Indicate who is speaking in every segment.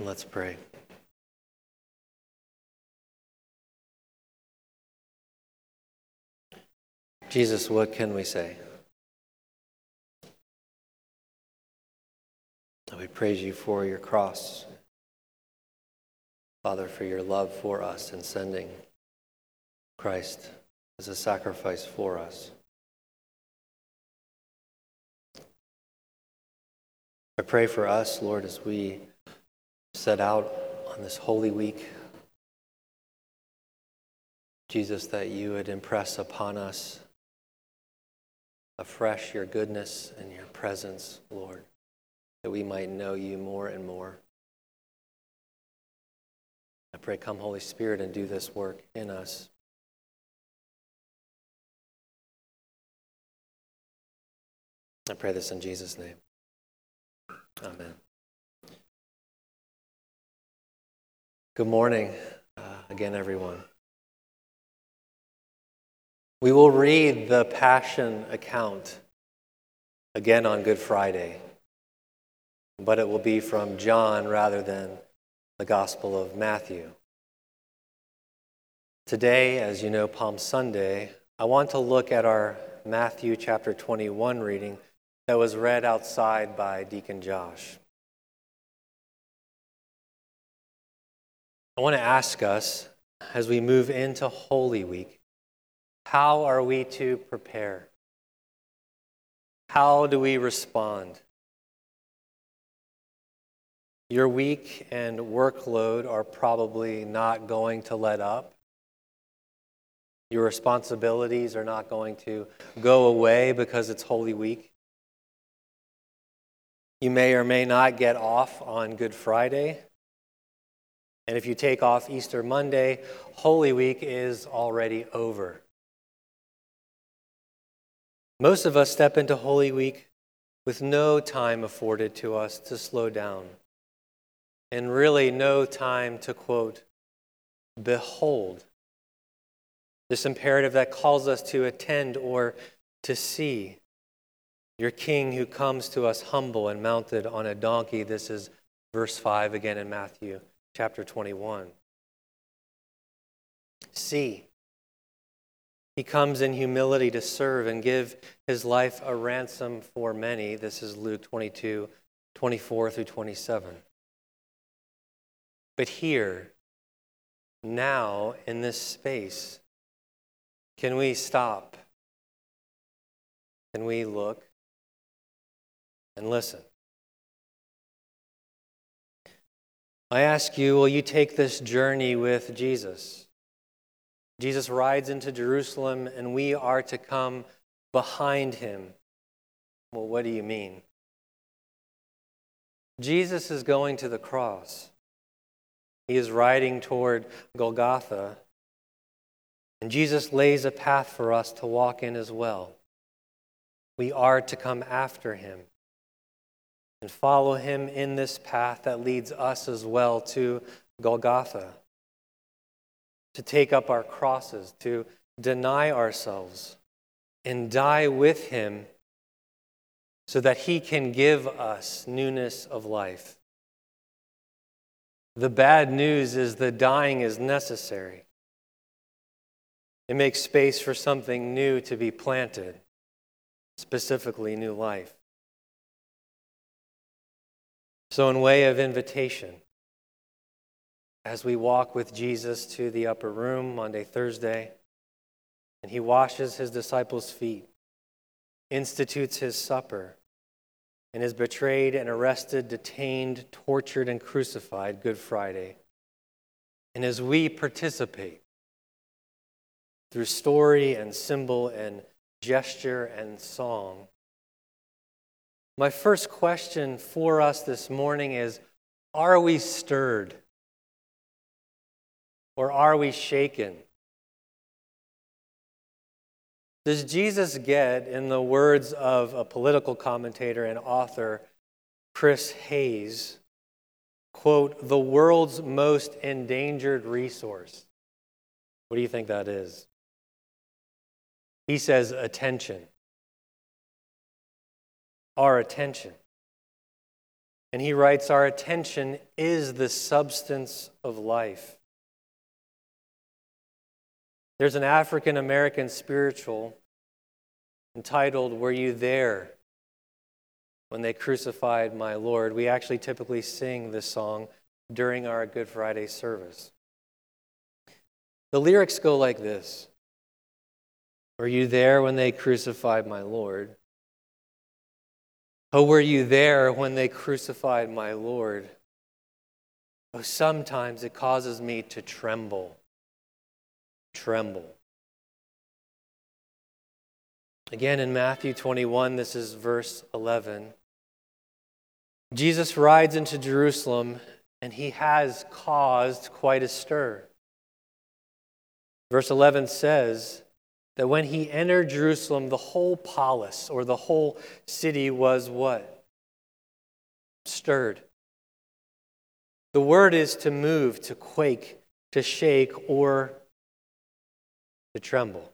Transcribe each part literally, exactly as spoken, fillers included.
Speaker 1: Let's pray. Jesus, what can we say? We praise you for your cross. Father, for your love for us in sending Christ as a sacrifice for us. I pray for us, Lord, as we set out on this Holy Week, Jesus, that you would impress upon us afresh your goodness and your presence, Lord, that we might know you more and more. I pray, come Holy Spirit, and do this work in us. I pray this in Jesus' name. Amen. Good morning uh, again, everyone. We will read the Passion account again on Good Friday, but it will be from John rather than the Gospel of Matthew. Today, as you know, Palm Sunday, I want to look at our Matthew chapter twenty-one reading that was read outside by Deacon Josh. I want to ask us, as we move into Holy Week, how are we to prepare? How do we respond? Your week and workload are probably not going to let up. Your responsibilities are not going to go away because it's Holy Week. You may or may not get off on Good Friday. And if you take off Easter Monday, Holy Week is already over. Most of us step into Holy Week with no time afforded to us to slow down, and really no time to, quote, behold. This imperative that calls us to attend or to see your King who comes to us humble and mounted on a donkey. This is verse five again in Matthew chapter twenty-one. See, he comes in humility to serve and give his life a ransom for many. This is Luke twenty-two, twenty-four through twenty-seven. But here, now, in this space, can we stop? Can we look and listen? I ask you, will you take this journey with Jesus? Jesus rides into Jerusalem and we are to come behind him. Well, what do you mean? Jesus is going to the cross. He is riding toward Golgotha. And Jesus lays a path for us to walk in as well. We are to come after him and follow him in this path that leads us as well to Golgotha, to take up our crosses, to deny ourselves and die with him so that he can give us newness of life. The bad news is the dying is necessary. It makes space for something new to be planted, specifically new life. So in way of invitation, as we walk with Jesus to the upper room Monday, Thursday, and he washes his disciples' feet, institutes his supper, and is betrayed and arrested, detained, tortured, and crucified Good Friday. And as we participate through story and symbol and gesture and song, my first question for us this morning is, are we stirred? Or are we shaken? Does Jesus get, in the words of a political commentator and author, Chris Hayes, quote, the world's most endangered resource? What do you think that is? He says attention. Our attention. And he writes, our attention is the substance of life. There's an African-American spiritual entitled, Were You There When They Crucified My Lord? We actually typically sing this song during our Good Friday service. The lyrics go like this. Were you there when they crucified my Lord? Oh, were you there when they crucified my Lord? Oh, sometimes it causes me to tremble. Tremble. Again, in Matthew twenty-one, this is verse eleven. Jesus rides into Jerusalem, and he has caused quite a stir. Verse eleven says that when he entered Jerusalem, the whole palace or the whole city was what? Stirred. The word is to move, to quake, to shake, or to tremble.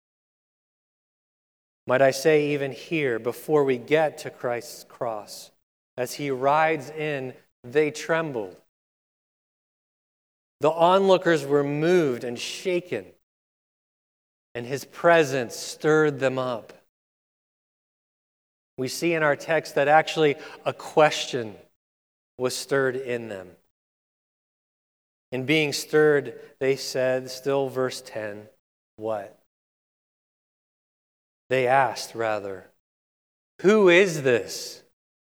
Speaker 1: Might I say, even here, before we get to Christ's cross, as he rides in, they trembled. The onlookers were moved and shaken, and his presence stirred them up. We see in our text that actually a question was stirred in them. In being stirred, they said, still verse ten, what? They asked, rather, who is this?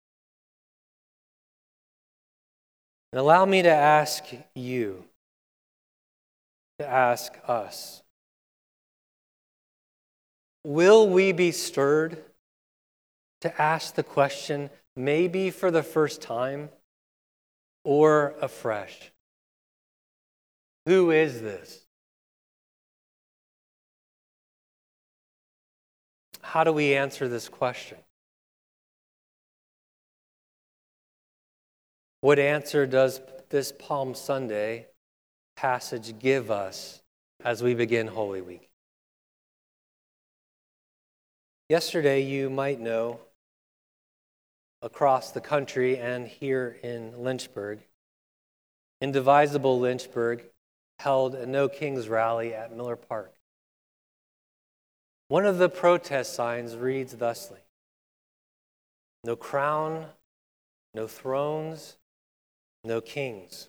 Speaker 1: And allow me to ask you, to ask us, will we be stirred to ask the question, maybe for the first time or afresh? Who is this? How do we answer this question? What answer does this Palm Sunday passage give us as we begin Holy Week? Yesterday, you might know, across the country and here in Lynchburg, Indivisible Lynchburg held a No Kings rally at Miller Park. One of the protest signs reads thusly, no crown, no thrones, no kings.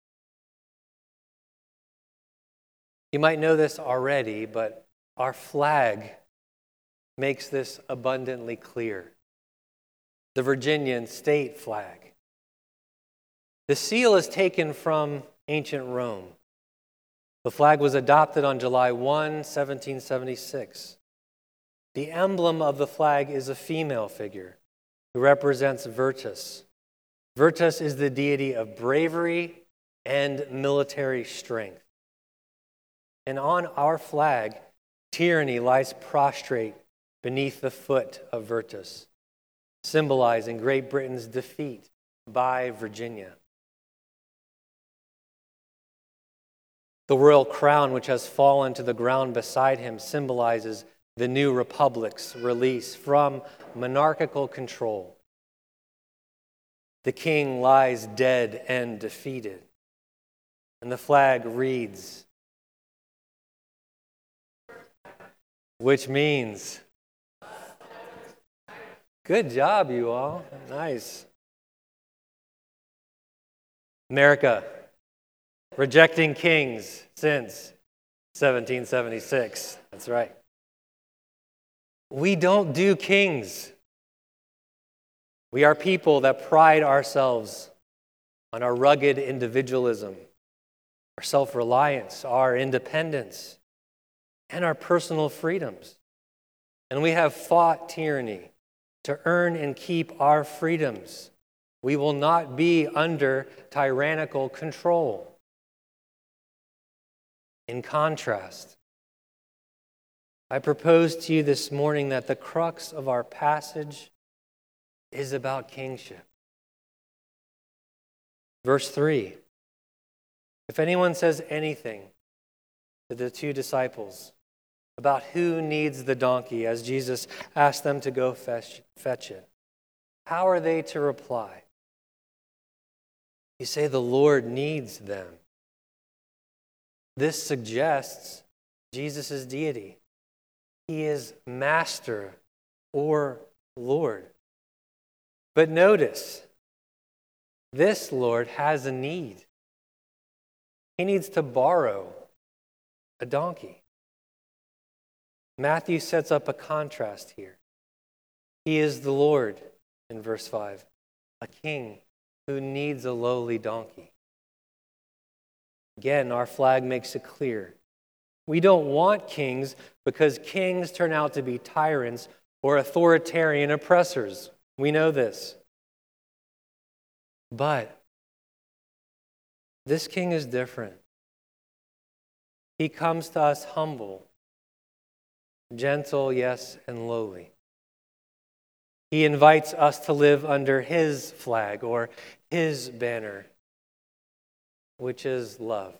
Speaker 1: You might know this already, but our flag makes this abundantly clear. The Virginian state flag. The seal is taken from ancient Rome. The flag was adopted on July first, seventeen seventy-six. The emblem of the flag is a female figure who represents Virtus. Virtus is the deity of bravery and military strength. And on our flag, tyranny lies prostrate beneath the foot of Virtus, symbolizing Great Britain's defeat by Virginia. The royal crown, which has fallen to the ground beside him, symbolizes the new republic's release from monarchical control. The king lies dead and defeated. And the flag reads, which means, good job, you all. Nice. America, rejecting kings since seventeen seventy-six. That's right. We don't do kings. We are people that pride ourselves on our rugged individualism, our self-reliance, our independence, and our personal freedoms. And we have fought tyranny to earn and keep our freedoms. We will not be under tyrannical control. In contrast, I propose to you this morning that the crux of our passage is about kingship. Verse three, if anyone says anything to the two disciples about who needs the donkey, as Jesus asked them to go fetch, fetch it, how are they to reply? You say the Lord needs them. This suggests Jesus' deity. He is master or Lord. But notice, this Lord has a need. He needs to borrow a donkey. Matthew sets up a contrast here. He is the Lord, in verse five, a king who needs a lowly donkey. Again, our flag makes it clear. We don't want kings because kings turn out to be tyrants or authoritarian oppressors. We know this. But this king is different. He comes to us humble, gentle, yes, and lowly. He invites us to live under his flag or his banner, which is love.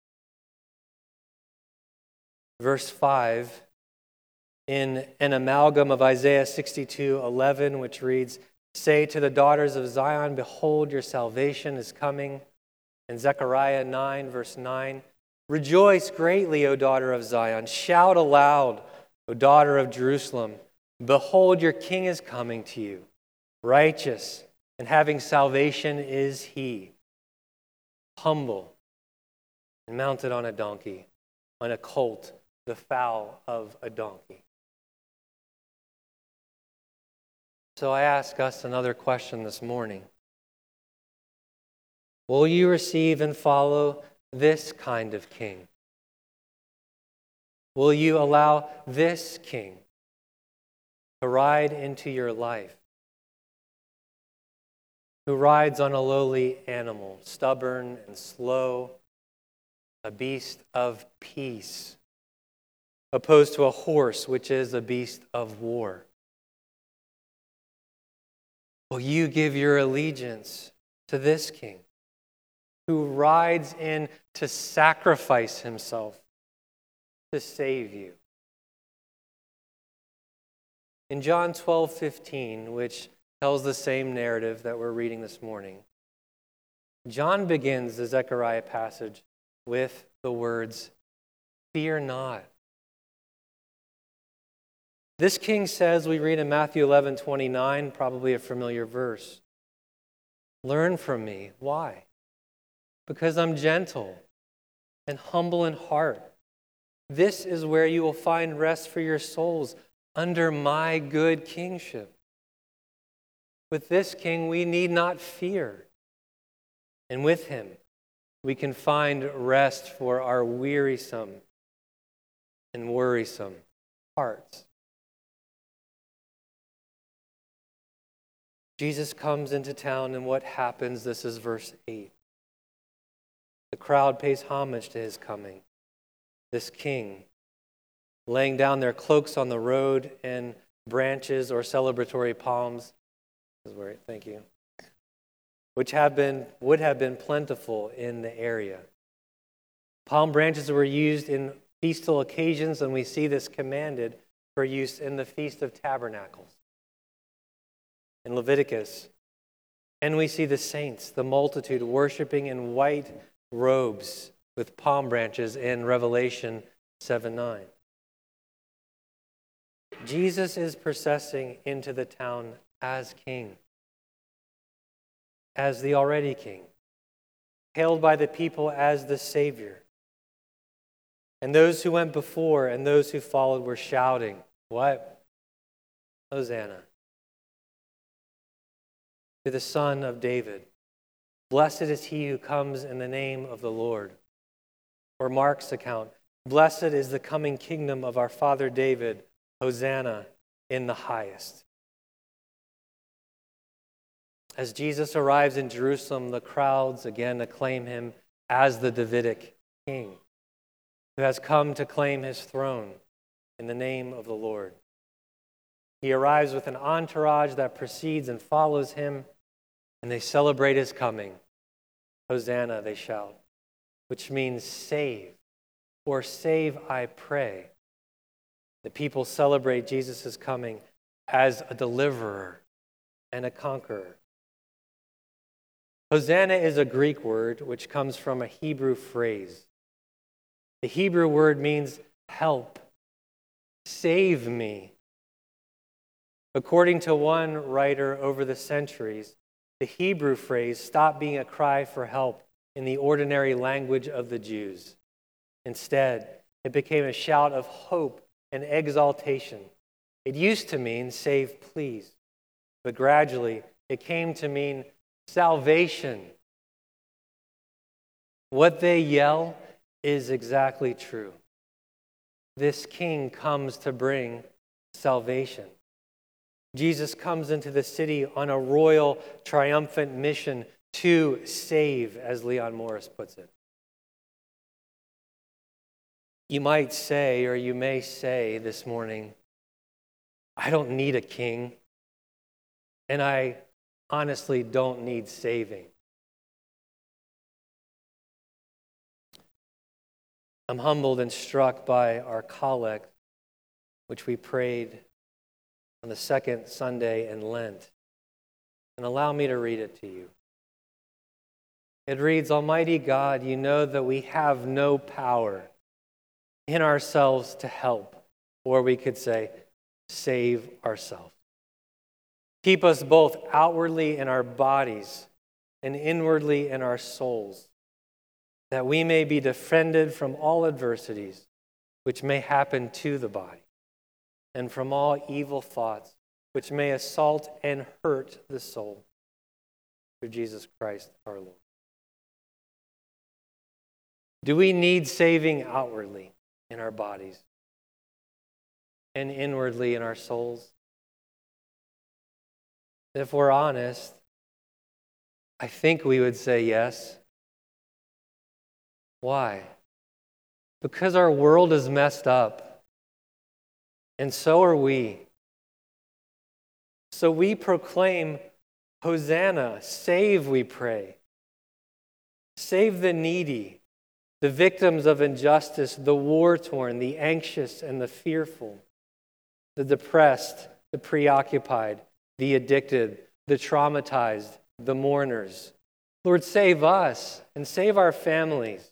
Speaker 1: Verse five, in an amalgam of Isaiah sixty-two eleven, which reads, "Say to the daughters of Zion, behold, your salvation is coming." And Zechariah nine, verse nine, "Rejoice greatly, O daughter of Zion. Shout aloud, O daughter of Jerusalem. Behold, your king is coming to you. Righteous and having salvation is he, humble and mounted on a donkey, on a colt, the foal of a donkey." So I ask us another question this morning. Will you receive and follow this kind of king? Will you allow this king to ride into your life? Who rides on a lowly animal, stubborn and slow, a beast of peace, opposed to a horse, which is a beast of war? Will you give your allegiance to this king who rides in to sacrifice himself to save you? In John twelve fifteen, which tells the same narrative that we're reading this morning, John begins the Zechariah passage with the words, "Fear not." This king says, we read in Matthew eleven twenty-nine, probably a familiar verse, "Learn from me." Why? Because I'm gentle and humble in heart. This is where you will find rest for your souls, under my good kingship. With this king, we need not fear. And with him, we can find rest for our wearisome and worrisome hearts. Jesus comes into town, and what happens? This is verse eight. The crowd pays homage to his coming. This king, laying down their cloaks on the road and branches or celebratory palms, is where, thank you, which have been would have been plentiful in the area. Palm branches were used in feastal occasions, and we see this commanded for use in the Feast of Tabernacles in Leviticus. And we see the saints, the multitude, worshiping in white robes with palm branches in Revelation seven nine. Jesus is processing into the town as king, as the already king, hailed by the people as the Savior. And those who went before and those who followed were shouting, what? Hosanna to the Son of David. Blessed is he who comes in the name of the Lord. Or Mark's account, blessed is the coming kingdom of our father David. Hosanna in the highest. As Jesus arrives in Jerusalem, the crowds again acclaim him as the Davidic king who has come to claim his throne in the name of the Lord. He arrives with an entourage that precedes and follows him, and they celebrate his coming. Hosanna, they shout, which means save, or save, I pray. The people celebrate Jesus' coming as a deliverer and a conqueror. Hosanna is a Greek word which comes from a Hebrew phrase. The Hebrew word means help, save me. According to one writer over the centuries, the Hebrew phrase stopped being a cry for help in the ordinary language of the Jews. Instead, it became a shout of hope and exaltation. It used to mean save please, but gradually it came to mean salvation. What they yell is exactly true. This king comes to bring salvation. Jesus comes into the city on a royal, triumphant mission to save, as Leon Morris puts it. You might say, or you may say this morning, I don't need a king, and I honestly don't need saving. I'm humbled and struck by our collect, which we prayed on the second Sunday in Lent. And allow me to read it to you. It reads, Almighty God, you know that we have no power in ourselves to help, or we could say, save ourselves. Keep us both outwardly in our bodies and inwardly in our souls, that we may be defended from all adversities which may happen to the body, and from all evil thoughts which may assault and hurt the soul. Through Jesus Christ our Lord. Do we need saving outwardly in our bodies and inwardly in our souls? If we're honest, I think we would say yes. Why? Because our world is messed up, and so are we. So we proclaim, Hosanna, save, we pray. Save the needy, the victims of injustice, the war-torn, the anxious and the fearful, the depressed, the preoccupied, the addicted, the traumatized, the mourners. Lord, save us and save our families.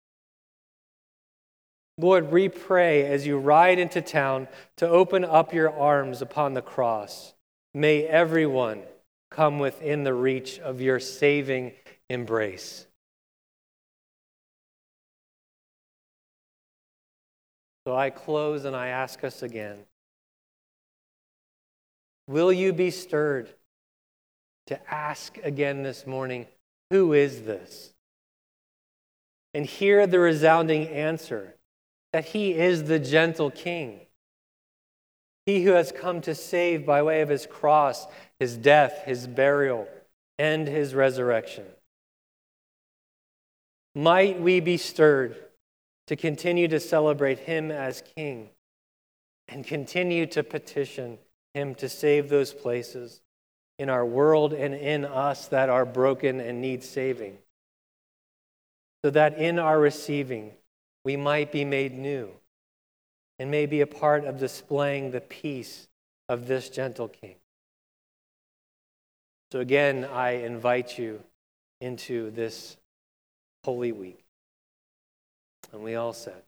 Speaker 1: Lord, we pray as you ride into town to open up your arms upon the cross. May everyone come within the reach of your saving embrace. So I close and I ask us again, will you be stirred to ask again this morning, who is this? And hear the resounding answer that he is the gentle king, he who has come to save by way of his cross, his death, his burial, and his resurrection. Might we be stirred to continue to celebrate him as king and continue to petition him to save those places in our world and in us that are broken and need saving, so that in our receiving we might be made new and may be a part of displaying the peace of this gentle king. So again, I invite you into this Holy Week. And we all said,